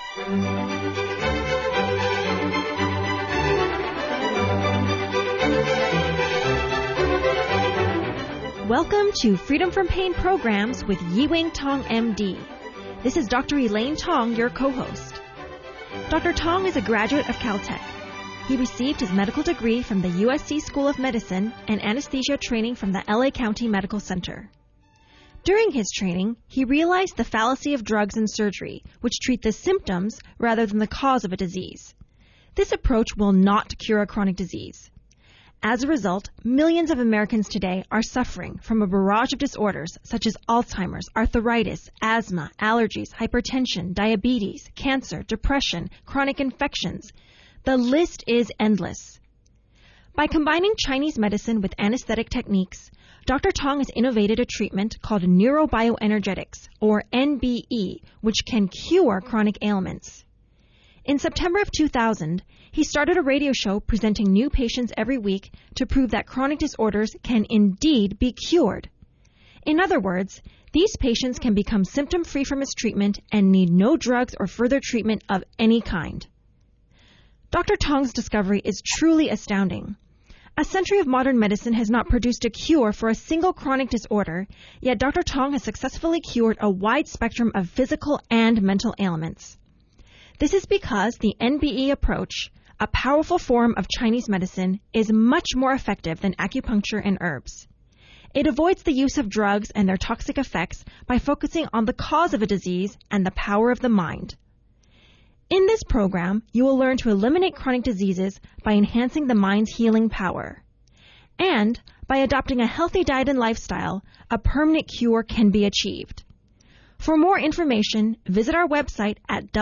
Welcome to Freedom from Pain Programs with Yi-Wing Tong, MD. This is Dr. Elaine Tong, your co-host. Dr. Tong is a graduate of Caltech. He received his medical degree from the USC School of Medicine and anesthesia training from the LA County Medical Center. During his training, he realized the fallacy of drugs and surgery, which treat the symptoms rather than the cause of a disease. This approach will not cure a chronic disease. As a result, millions of Americans today are suffering from a barrage of disorders such as Alzheimer's, arthritis, asthma, allergies, hypertension, diabetes, cancer, depression, chronic infections. The list is endless. By combining Chinese medicine with anesthetic techniques, Dr. Tong has innovated a treatment called neurobioenergetics, or NBE, which can cure chronic ailments. In September of 2000, he started a radio show presenting new patients every week to prove that chronic disorders can indeed be cured. In other words, these patients can become symptom-free from his treatment and need no drugs or further treatment of any kind. Dr. Tong's discovery is truly astounding. A century of modern medicine has not produced a cure for a single chronic disorder, yet Dr. Tong has successfully cured a wide spectrum of physical and mental ailments. This is because the NBE approach, a powerful form of Chinese medicine, is much more effective than acupuncture and herbs. It avoids the use of drugs and their toxic effects by focusing on the cause of a disease and the power of the mind. In this program, you will learn to eliminate chronic diseases by enhancing the mind's healing power. And by adopting a healthy diet and lifestyle, a permanent cure can be achieved. For more information, visit our website at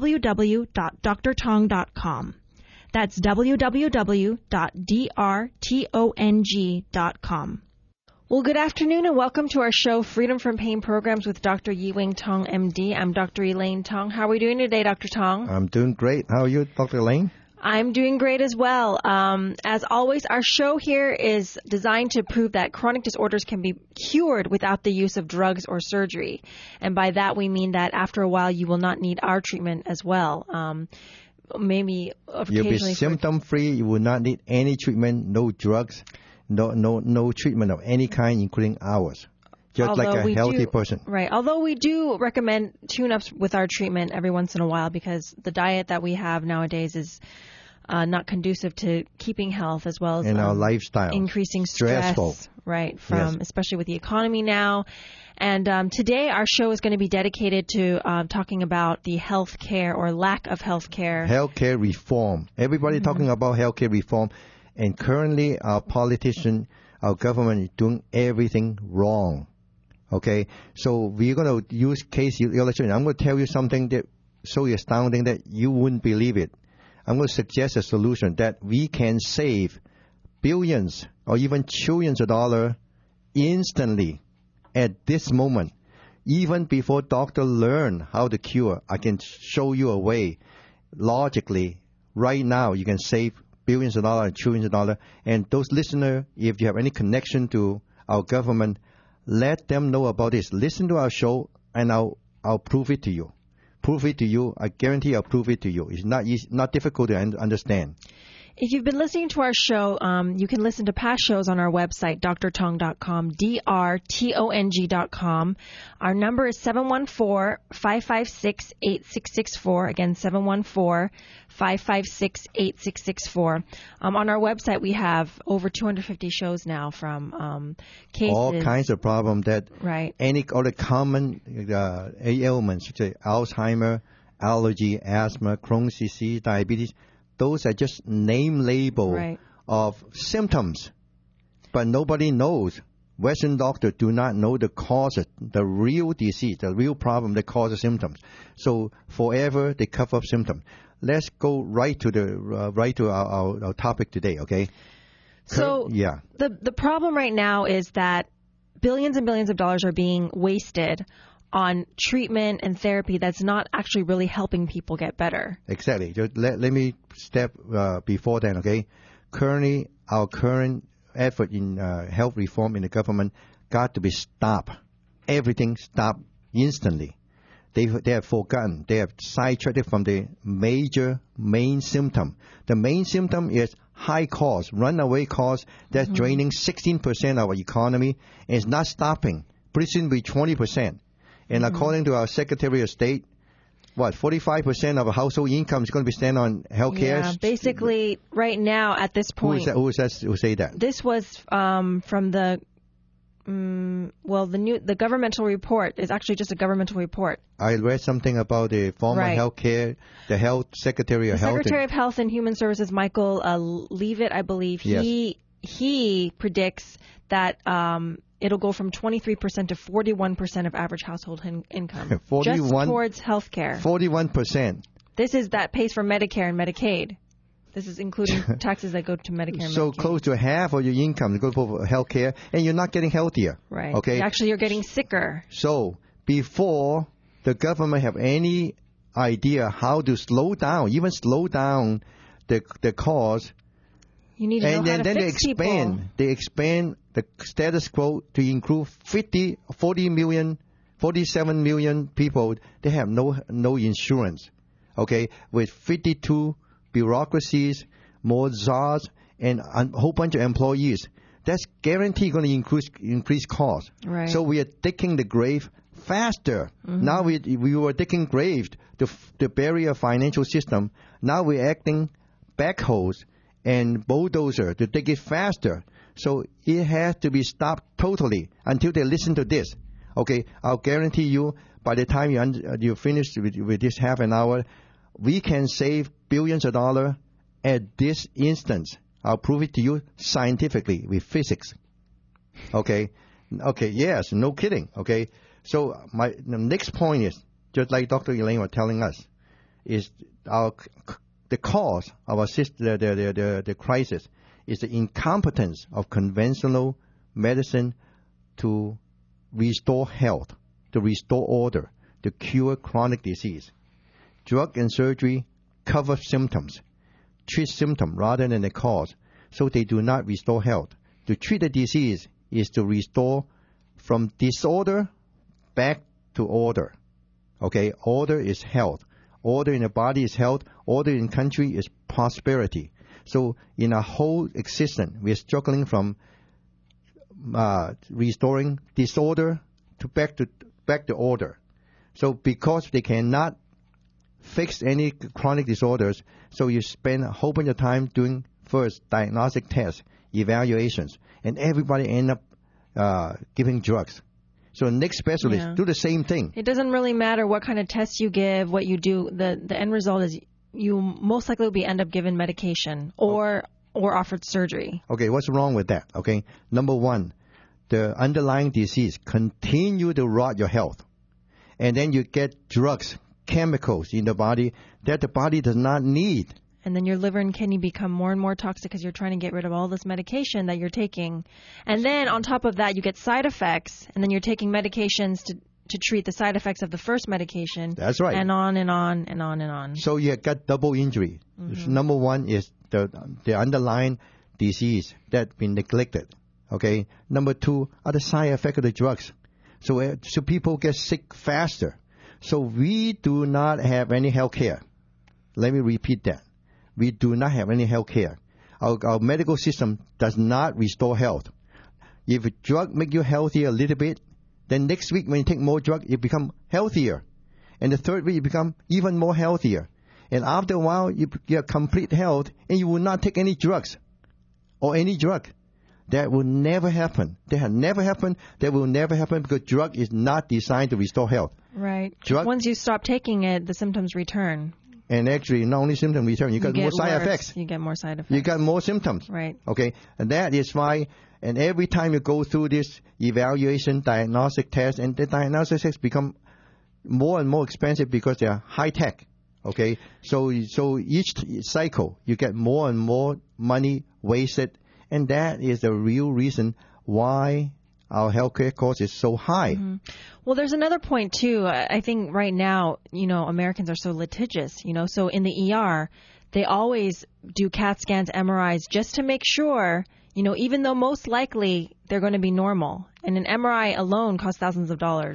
www.drtong.com. That's www.drtong.com. Well, good afternoon and welcome to our show, Freedom from Pain Programs with Dr. Yi-Wing Tong, MD. I'm Dr. Elaine Tong. How are we doing today, Dr. Tong? I'm doing great. How are you, Dr. Elaine? I'm doing great as well. As always, our show here is designed to prove that chronic disorders can be cured without the use of drugs or surgery. And by that, we mean that after a while, you will not need our treatment as well. Maybe occasionally. You'll be symptom-free. You will not need any treatment, no drugs, no treatment of any kind, including ours. Just like a healthy person. Right. Although we do recommend tune-ups with our treatment every once in a while because the diet that we have nowadays is not conducive to keeping health as well as our lifestyle. Increasing stressful. Right. Especially with the economy now. And today our show is going to be dedicated to talking about the health care or lack of health care. Health care reform. Everybody talking about health care reform. And currently our politicians, our government is doing everything wrong. Okay, so we're going to use case illustration. I'm going to tell you something that so astounding that you wouldn't believe it. I'm going to suggest a solution that we can save billions or even trillions of dollars instantly at this moment. Even before doctors learn how to cure, I can show you a way. Logically, right now, you can save billions of dollars and trillions of dollars. And those listeners, if you have any connection to our government, let them know about this. Listen to our show, and I'll prove it to you. Prove it to you. I guarantee I'll prove it to you. It's not difficult to understand. If you've been listening to our show, you can listen to past shows on our website, drtong.com, drtong.com. Our number is 714-556-8664. Again, 714-556-8664. On our website, we have over 250 shows now from cases. All kinds of problems that any other common ailments, such as Alzheimer, allergy, asthma, Crohn's disease, diabetes. Those are just name label of symptoms, but nobody knows. Western doctors do not know the cause, the real disease, the real problem that causes symptoms. So forever they cover up symptoms. Let's go right to our topic today. Okay. So the problem right now is that billions and billions of dollars are being wasted on treatment and therapy that's not actually really helping people get better. Exactly. Just let me step before then, okay? Currently, our current effort in health reform in the government got to be stopped. Everything stopped instantly. they have forgotten, they have sidetracked from the main symptom. The main symptom is high cost, runaway cost that's draining 16% of our economy, and it's not stopping. Pretty soon be 20%. And according to our Secretary of State, 45% of household income is going to be spent on healthcare? Yeah, basically, right now at this point. Who say that? This was from the the governmental report is actually just a governmental report. I read something about the former healthcare, the health secretary of health. Secretary of Health and Human Services, Michael Leavitt, I believe. Yes. He predicts that it'll go from 23% to 41% of average household income 41, just towards health care. 41%. This pays for Medicare and Medicaid. This is including taxes that go to Medicare and So Medicaid. close to half of your income goes for health care, and you're not getting healthier. Right. Okay. Actually, you're getting sicker. So before the government have any idea how to slow down the cost, you need to know how to then fix people. They expand the status quo to include 47 million people. They have no insurance. Okay, with 52 bureaucracies, more czars, and a whole bunch of employees. That's guaranteed going to increase costs. Right. So we are digging the grave faster. Now we were digging grave to bury a financial system. Now we're acting backhoes and bulldozer to dig it faster. So it has to be stopped totally until they listen to this. Okay, I'll guarantee you by the time you finish with this half an hour, we can save billions of dollars at this instance. I'll prove it to you scientifically with physics. Okay, yes, no kidding. Okay, so the next point is, just like Dr. Elaine was telling us, is the cause of our the crisis is the incompetence of conventional medicine to restore health, to restore order, to cure chronic disease. Drug and surgery cover symptoms, treat symptoms rather than the cause, so they do not restore health. To treat the disease is to restore from disorder back to order. Okay, order is health. Order in the body is health. Order in country is prosperity. So in our whole existence, we are struggling from restoring disorder to back to order. So because they cannot fix any chronic disorders, so you spend a whole bunch of time doing first diagnostic tests, evaluations, and everybody end up giving drugs. So next specialist do the same thing. It doesn't really matter what kind of tests you give, what you do. The end result is you most likely will end up given medication or offered surgery. Okay, what's wrong with that? Okay, number one, the underlying disease continue to rot your health, and then you get drugs, chemicals in the body that the body does not need. And then your liver and kidney become more and more toxic because you're trying to get rid of all this medication that you're taking. And then on top of that, you get side effects, and then you're taking medications to treat the side effects of the first medication. That's right. And on and on and on and on. So you got double injury. Number one is the underlying disease that's been neglected. Okay. Number two are the side effects of the drugs. So people get sick faster. So we do not have any health care. Let me repeat that. We do not have any health care. Our medical system does not restore health. If a drug make you healthier a little bit, then next week when you take more drug, you become healthier. And the third week, you become even more healthier. And after a while, you get complete health, and you will not take any drugs or any drug. That will never happen. That has never happened. That will never happen because drug is not designed to restore health. Right. Once you stop taking it, the symptoms return. And actually, not only symptoms return, you got more side effects. You get more side effects. You got more symptoms. Right. Okay. And that is why, and every time you go through this evaluation, diagnostic test, and the diagnostic tests become more and more expensive because they are high tech. Okay. So each cycle, you get more and more money wasted. And that is the real reason why our healthcare cost is so high. Mm-hmm. Well, there's another point, too. I think right now, Americans are so litigious, So in the ER, they always do CAT scans, MRIs, just to make sure, even though most likely they're going to be normal. And an MRI alone costs thousands of dollars.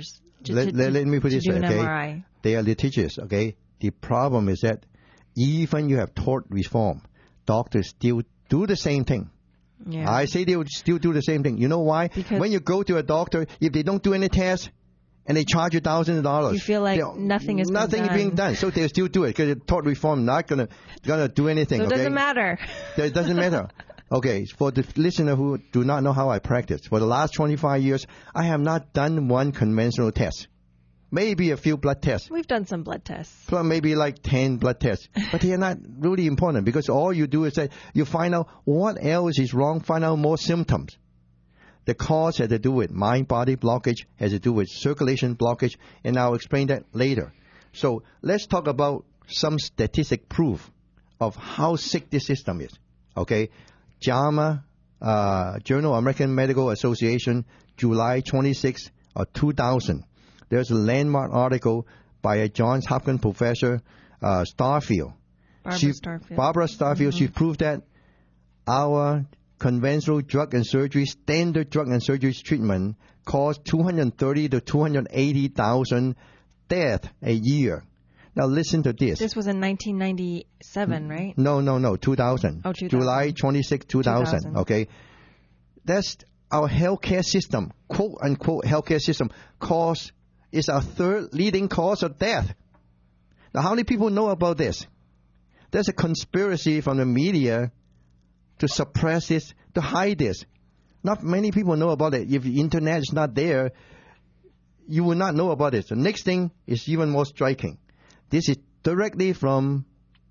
let me put this do way, an okay? MRI. They are litigious, okay? The problem is that even you have tort reform, doctors still do the same thing. Yeah. I say they would still do the same thing. You know why? Because when you go to a doctor, if they don't do any tests and they charge you $1,000, you feel like nothing is being done. So they still do it because tort reform not gonna do anything. So it doesn't matter. It doesn't matter. Okay, for the listener who do not know how I practice, for the last 25 years, I have not done one conventional test. Maybe a few blood tests. We've done some blood tests. Maybe like 10 blood tests. But they are not really important because all you do is that you find out what else is wrong, find out more symptoms. The cause has to do with mind-body blockage, has to do with circulation blockage, and I'll explain that later. So let's talk about some statistic proof of how sick this system is. Okay? JAMA, Journal of American Medical Association, July 26, 2000. There's a landmark article by a Johns Hopkins professor, Starfield. Barbara Starfield. She proved that our conventional drug and surgery, standard drug and surgery treatment costs 230 to 280,000 deaths a year. Now listen to this. This was in 1997, right? No, 2000. Oh, 2000. July 26, 2000. Okay. That's our healthcare system, quote unquote healthcare system, is our third leading cause of death. Now, how many people know about this? There's a conspiracy from the media to suppress this, to hide this. Not many people know about it. If the internet is not there, you will not know about it. The next thing is even more striking. This is directly from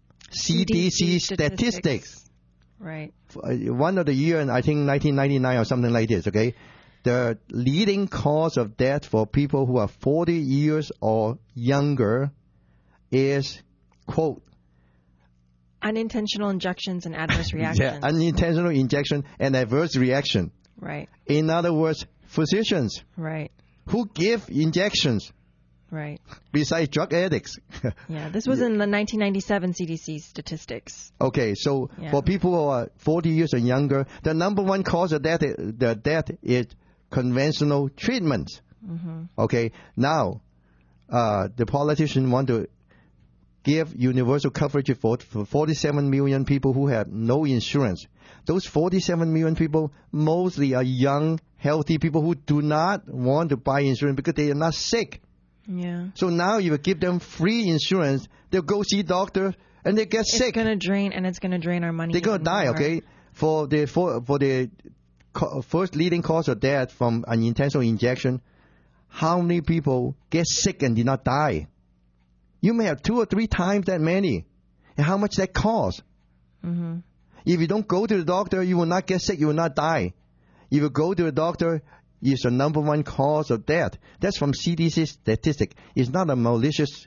CDC statistics. Right. One of the year, I think 1999 or something like this, okay? The leading cause of death for people who are 40 years or younger is, quote, unintentional injections and adverse reactions. Yeah, unintentional injection and adverse reaction. Right. In other words, physicians. Right. Who give injections. Right. Besides drug addicts. Yeah, this was in the 1997 CDC statistics. Okay, so for people who are 40 years or younger, the number one cause of death is conventional treatments. Mm-hmm. Okay, now the politicians want to give universal coverage for 47 million people who have no insurance. Those 47 million people mostly are young, healthy people who do not want to buy insurance because they are not sick. Yeah. So now you give them free insurance, they'll go see doctor and they get sick. It's going to drain our money. They're going to die, okay? For the first leading cause of death from an intentional injection, how many people get sick and did not die? You may have 2 or 3 times that many. And how much that costs? Mm-hmm. If you don't go to the doctor, you will not get sick, you will not die. If you go to the doctor, it's the number one cause of death. That's from CDC statistic. It's not a malicious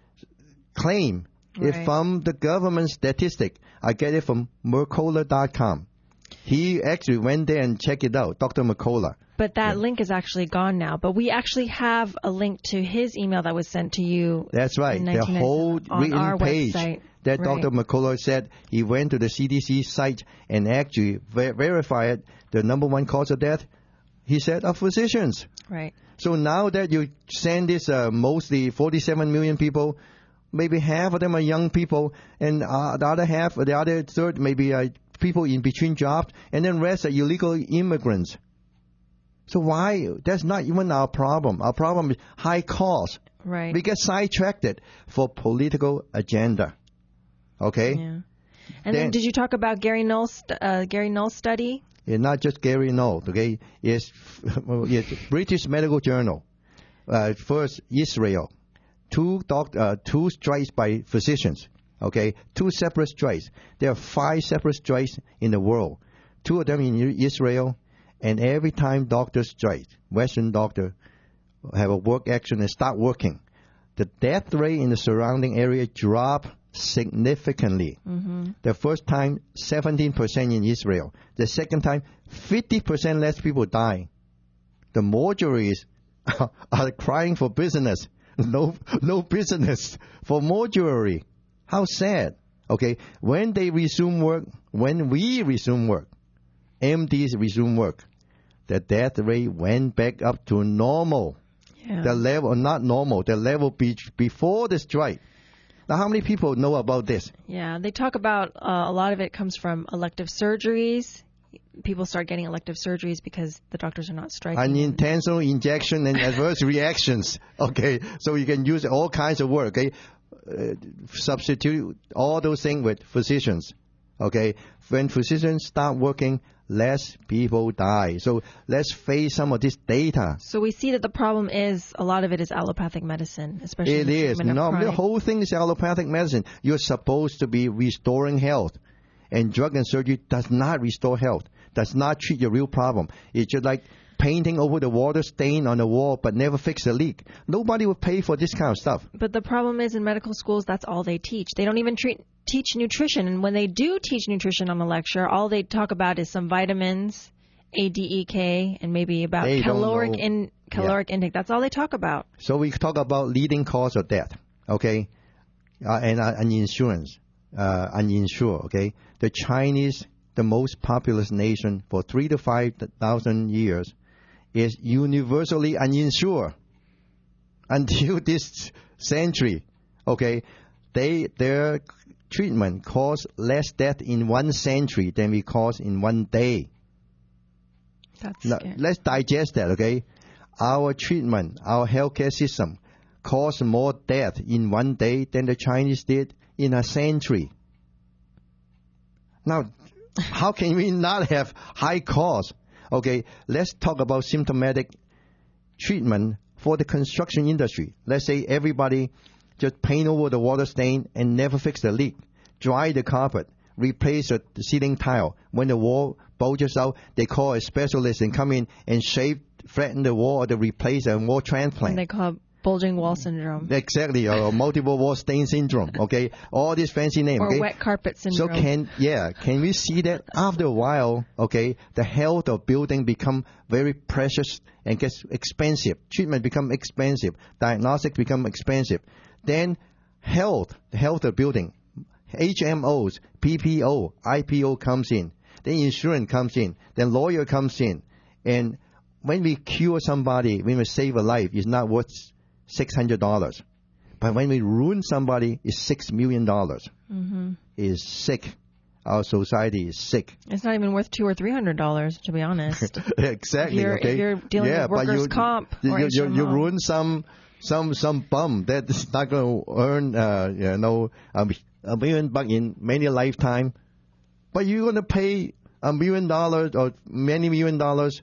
claim. Right. It's from the government statistic. I get it from Mercola.com. He actually went there and checked it out, Dr. Mercola. But that link is actually gone now. But we actually have a link to his email that was sent to you. That's right. The whole written page website. That Dr. Mercola said he went to the CDC site and actually verified the number one cause of death. He said of physicians. Right. So now that you send this mostly 47 million people, maybe half of them are young people, and the other third maybe people in between jobs, and then rest are illegal immigrants. So why? That's not even our problem. Our problem is high cost. Right. We get sidetracked for political agenda. Okay? Yeah. And then did you talk about Gary Null's study? It's not just Gary Null, okay? It's British Medical Journal. First, Israel. 2 strikes by physicians, okay? 2 separate strikes. There are 5 separate strikes in the world. 2 of them in Israel. And every time doctors strike, Western doctors have a work action and start working, the death rate in the surrounding area drop significantly. Mm-hmm. The first time, 17% in Israel. The second time, 50% less people die. The mortuaries are crying for business. No business for mortuary. How sad. Okay, when we resume work, MDs resume work, the death rate went back up to normal. Yeah. The level, not normal, the level before the strike. Now, how many people know about this? Yeah, they talk about a lot of it comes from elective surgeries. People start getting elective surgeries because the doctors are not striking. Unintentional injection and adverse reactions. Okay, so you can use all kinds of work. Okay, substitute all those things with physicians. Okay, when physicians start working, less people die. So let's face some of this data. So we see that the problem is a lot of it is allopathic medicine, especially It the is. treatment of No, chronic. the whole thing is allopathic medicine. You're supposed to be restoring health. And drug and surgery does not restore health, does not treat your real problem. It's just like painting over the water stain on the wall but never fix the leak. Nobody will pay for this kind of stuff. But the problem is in medical schools, that's all they teach. They don't even teach nutrition. And when they do teach nutrition on the lecture, all they talk about is some vitamins, ADEK, and maybe about caloric intake. That's all they talk about. So we talk about leading cause of death, okay, and insurance, uninsured, okay. The Chinese, the most populous nation for 3,000 to 5,000 years, is universally uninsured until this century, okay. Their treatment caused less death in 1 century than we caused in 1 day. That's Now, scary. let's digest that, okay? Our treatment, our healthcare system caused more death in 1 day than the Chinese did in a century. Now, how can we not have high costs? Okay, let's talk about symptomatic treatment for the construction industry. Let's say everybody just paint over the water stain and never fix the leak. Dry the carpet, replace the ceiling tile. When the wall bulges out, they call a specialist and come in and flatten the wall or to replace a wall transplant. And they call it bulging wall syndrome. Exactly, or multiple wall stain syndrome. Okay, all these fancy names. Or okay? wet carpet So syndrome. can we see that after a while, okay, the health of building become very precious and gets expensive. Treatment become expensive. Diagnostics become expensive. Then the health of building, HMOs, PPO, IPO comes in. Then insurance comes in. Then lawyer comes in. And when we cure somebody, when we save a life, it's not worth $600. But when we ruin somebody, it's $6 million. Mm-hmm. Is sick. Our society is sick. It's not even worth $200 or $300, to be honest. Exactly. If you're dealing with but workers' comp or you HMO. ruin some bum that is not going to earn $1 million in many lifetime. But you're going to pay $1 million or many $1 million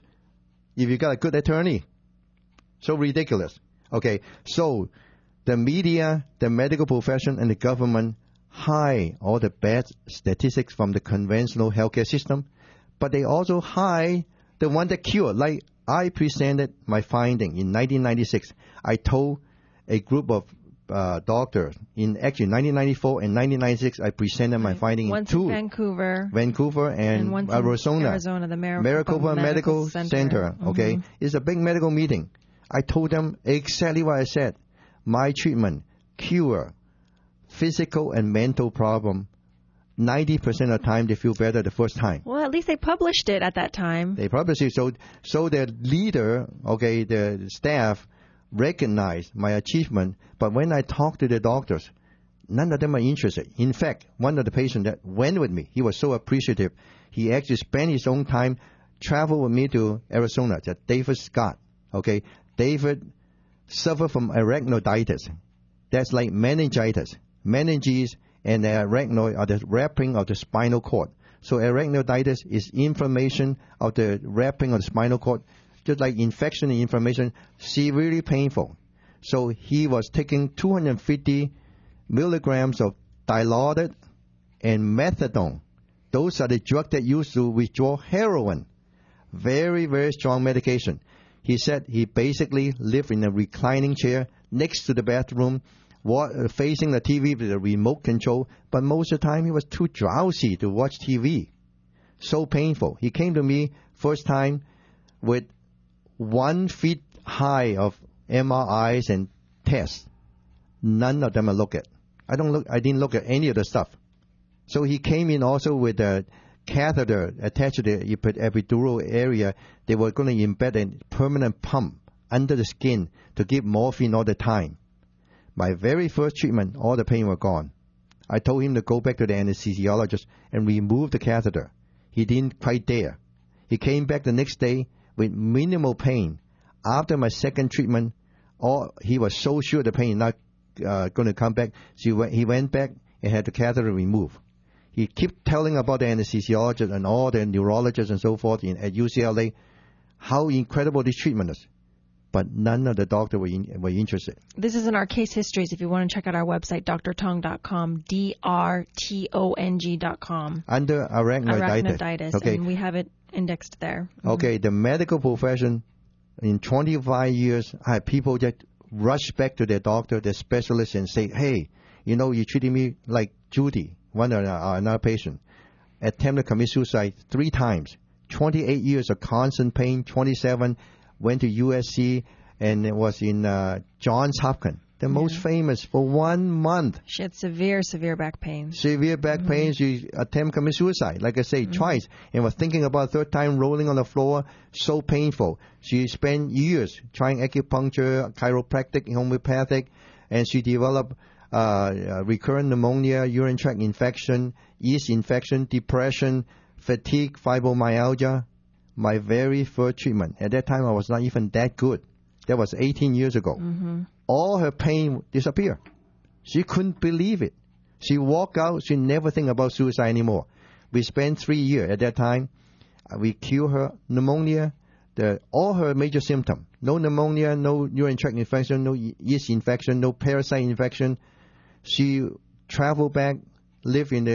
if you got a good attorney. So ridiculous. Okay, so the media, the medical profession, and the government hide all the bad statistics from the conventional healthcare system, but they also hide the one that cure. Like I presented my finding in 1996. I told a group of doctors in actually 1994 and 1996. I presented my finding Once in two. Vancouver and once Arizona. In the Maricopa Medical Center. Okay, it's a big medical meeting. I told them exactly what I said. My treatment cure physical and mental problem. 90% of the time they feel better the first time. Well, at least they published it at that time. They published it, so the leader, okay, the staff recognized my achievement. But when I talked to the doctors, none of them are interested. In fact, one of the patients that went with me, he was so appreciative. He actually spent his own time, traveled with me to Arizona. That's David Scott. Okay, David suffered from arachnoiditis. That's like meningitis. Meninges and arachnoid are the wrapping of the spinal cord. So arachnoiditis is inflammation of the wrapping of the spinal cord, just like infection and inflammation, severely painful. So he was taking 250 milligrams of Dilaudid and methadone. Those are the drugs that used to withdraw heroin. Very, very strong medication. He said he basically lived in a reclining chair next to the bathroom, facing the TV with a remote control, but most of the time he was too drowsy to watch TV. So painful. He came to me first time with 1 feet high of MRIs and tests. None of them I look at. I didn't look at any of the stuff. So he came in also with a catheter attached to the epidural area. They were going to embed a permanent pump under the skin to give morphine all the time. My very first treatment, all the pain was gone. I told him to go back to the anesthesiologist and remove the catheter. He didn't quite dare. He came back the next day with minimal pain. After my second treatment, he was so sure the pain not going to come back. So he went back and had the catheter removed. He kept telling about the anesthesiologist and all the neurologists and so forth at UCLA how incredible this treatment is. But none of the doctors were interested. This is in our case histories. If you want to check out our website, drtong.com, drtong.com. Under arachnoiditis. Okay. And we have it indexed there. Okay, the medical profession, in 25 years, I had people that rush back to their doctor, their specialist, and say, hey, you treated me like Judy, another patient, attempted to commit suicide 3 times, 28 years of constant pain, 27, went to USC, and it was in Johns Hopkins, the most famous, for 1 month. She had severe back pain. Severe back pain. She attempted to commit suicide, like I say, twice, and was thinking about third time, rolling on the floor, so painful. She spent years trying acupuncture, chiropractic, homeopathic, and she developed recurrent pneumonia, urine tract infection, yeast infection, depression, fatigue, fibromyalgia. My very first treatment. At that time, I was not even that good. That was 18 years ago. All her pain disappeared. She couldn't believe it. She walked out. She never think about suicide anymore. We spent 3 years at that time. We cured her pneumonia, all her major symptoms. No pneumonia, no urine tract infection, no yeast infection, no parasite infection. She traveled back, lived in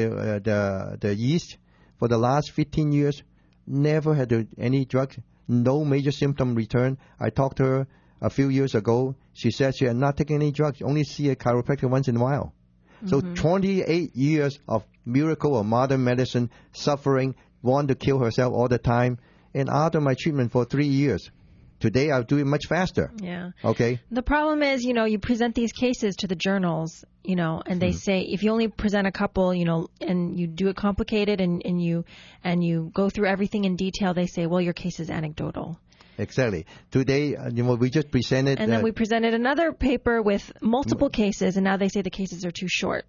the East for the last 15 years. Never had any drugs, no major symptom return. I talked to her a few years ago. She said she had not taken any drugs, only see a chiropractor once in a while. So 28 years of miracle of modern medicine, suffering, want to kill herself all the time. And after my treatment for 3 years, today I'll do it much faster. Yeah. Okay. The problem is, you present these cases to the journals, and they say if you only present a couple, and you do it complicated and you go through everything in detail, they say, well, your case is anecdotal. Exactly. Today, we just presented. And then we presented another paper with multiple cases, and now they say the cases are too short.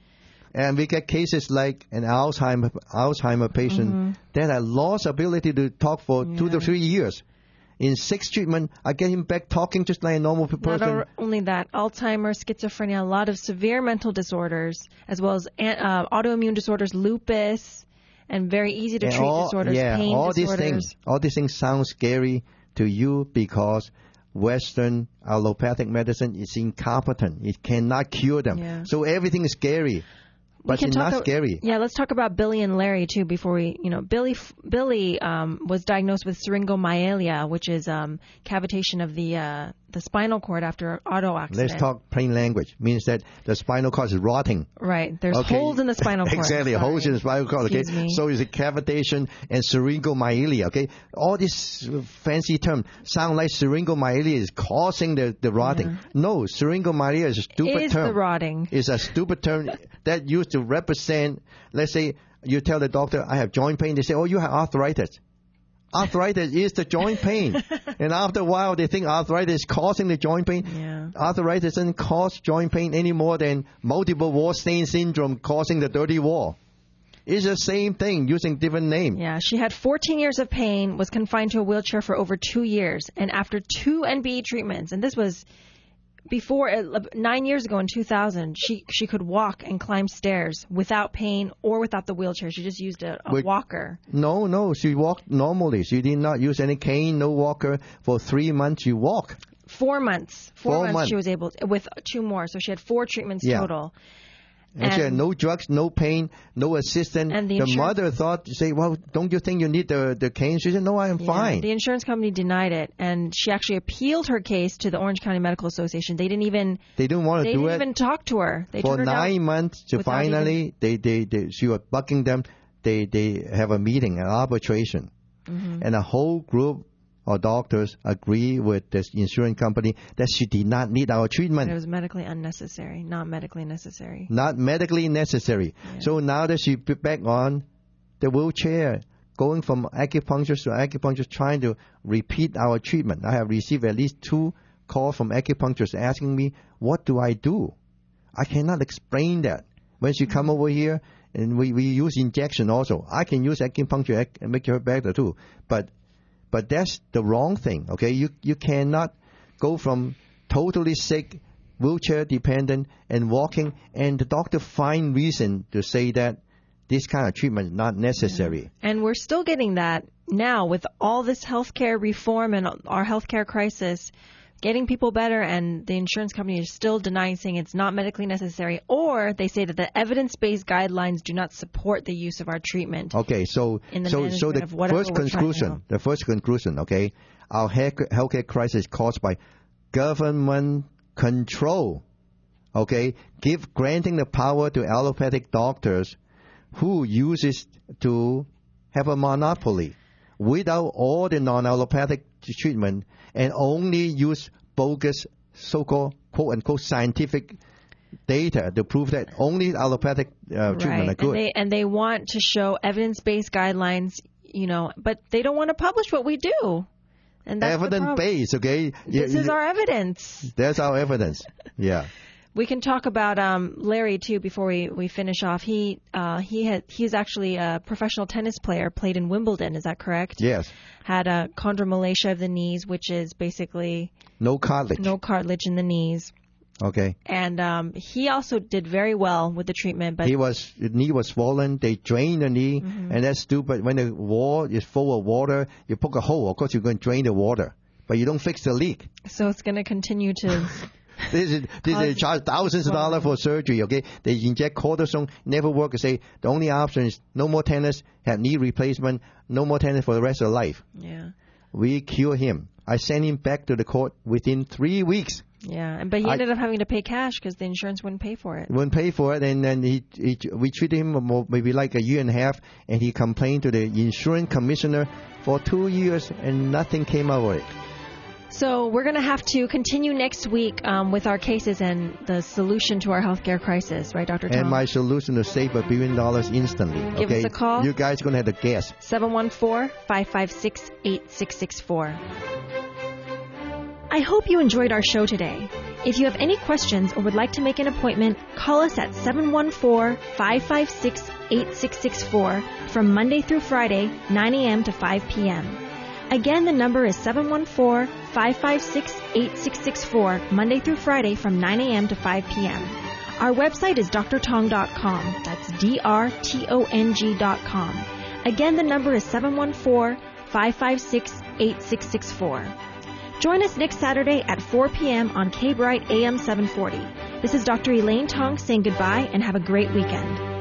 And we get cases like an Alzheimer patient that had lost ability to talk for 2 to 3 years. In 6 treatment, I get him back talking just like a normal person. Not only that, Alzheimer's, schizophrenia, a lot of severe mental disorders, as well as autoimmune disorders, lupus, and very easy to treat disorders, pain disorders. All these things sound scary to you because Western allopathic medicine is incompetent. It cannot cure them. Yeah. So everything is scary. But it's not scary. Yeah, let's talk about Billy and Larry, too, before we, Billy was diagnosed with syringomyelia, which is cavitation of the spinal cord after an auto accident. Let's talk plain language. Means that the spinal cord is rotting. Right. There's holes in the spinal cord. Exactly. Holes in the spinal cord. Okay. So it's a cavitation and syringomyelia. Okay. All these fancy terms sound like syringomyelia is causing the rotting. Yeah. No, syringomyelia is a stupid term. The rotting. It's a stupid term that used to represent, let's say, you tell the doctor, I have joint pain. They say, oh, you have arthritis. Arthritis is the joint pain. And after a while, they think arthritis is causing the joint pain. Yeah. Arthritis doesn't cause joint pain any more than multiple wall stain syndrome causing the dirty wall. It's the same thing, using different name. Yeah, she had 14 years of pain, was confined to a wheelchair for over 2 years. And after 2 NBE treatments, and this was before 9 years ago in 2000, she could walk and climb stairs without pain or without the wheelchair. She just used a walker. No, she walked normally. She did not use any cane, no walker. For 3 months, she walked. 4 months. 4 months she was able to, with 2 more. So she had 4 treatments total. And she had no drugs, no pain, no assistant. And the mother thought, say, well, don't you think you need the cane? She said, no, I am fine. The insurance company denied it, and she actually appealed her case to the Orange County Medical Association. They didn't even want to do it. They didn't even talk to her. They for 9 months. So finally, she was bucking them. They have a meeting, an arbitration, and a whole group of doctors agree with the insurance company that she did not need our treatment. It was medically unnecessary, not medically necessary. Not medically necessary. Yeah. So now that she put back on the wheelchair, going from acupuncturist to acupuncturist trying to repeat our treatment. I have received at least 2 calls from acupuncturists asking me, what do I do? I cannot explain that. When she come over here, and we use injection also. I can use acupuncture and make her better too. But that's the wrong thing, okay? You cannot go from totally sick, wheelchair dependent, and walking, and the doctor find reason to say that this kind of treatment is not necessary. Yeah. And we're still getting that now with all this healthcare reform and our healthcare crisis, getting people better, and the insurance company is still denying, saying it's not medically necessary, or they say that the evidence-based guidelines do not support the use of our treatment. Okay, so the first conclusion, okay, our healthcare crisis is caused by government control. Okay, granting the power to allopathic doctors who uses to have a monopoly without all the non-allopathic treatment, and only use bogus so-called quote-unquote scientific data to prove that only allopathic treatment are good. And they want to show evidence-based guidelines, but they don't want to publish what we do. And that's evidence-based, okay? This is our evidence. That's our evidence, yeah. We can talk about Larry, too, before we finish off. He's actually a professional tennis player, played in Wimbledon. Is that correct? Yes. Had a chondromalacia of the knees, which is basically no cartilage in the knees. Okay. And he also did very well with the treatment. But his knee was swollen. They drained the knee, and that's stupid. When the wall is full of water, you poke a hole. Of course, you're going to drain the water, but you don't fix the leak. So it's going to continue to... They charge thousands of dollars for surgery, okay? They inject cortisone, never work. They say the only option is no more tennis, have knee replacement, no more tennis for the rest of life. Yeah. We cure him. I sent him back to the court within 3 weeks. Yeah, but he ended up having to pay cash because the insurance wouldn't pay for it. And then we treated him maybe like a year and a half, and he complained to the insurance commissioner for 2 years, and nothing came out of it. So we're going to have to continue next week with our cases and the solution to our healthcare crisis, right, Dr. Tom? And my solution to save $1 billion instantly. Give us a call. You guys are going to have to guess. 714-556-8664. I hope you enjoyed our show today. If you have any questions or would like to make an appointment, call us at 714-556-8664 from Monday through Friday, 9 a.m. to 5 p.m. Again, the number is 714-556-8664, Monday through Friday from 9 a.m. to 5 p.m. Our website is drtong.com. That's drtong.com. Again, the number is 714-556-8664. Join us next Saturday at 4 p.m. on K-Bright AM 740. This is Dr. Elaine Tong saying goodbye and have a great weekend.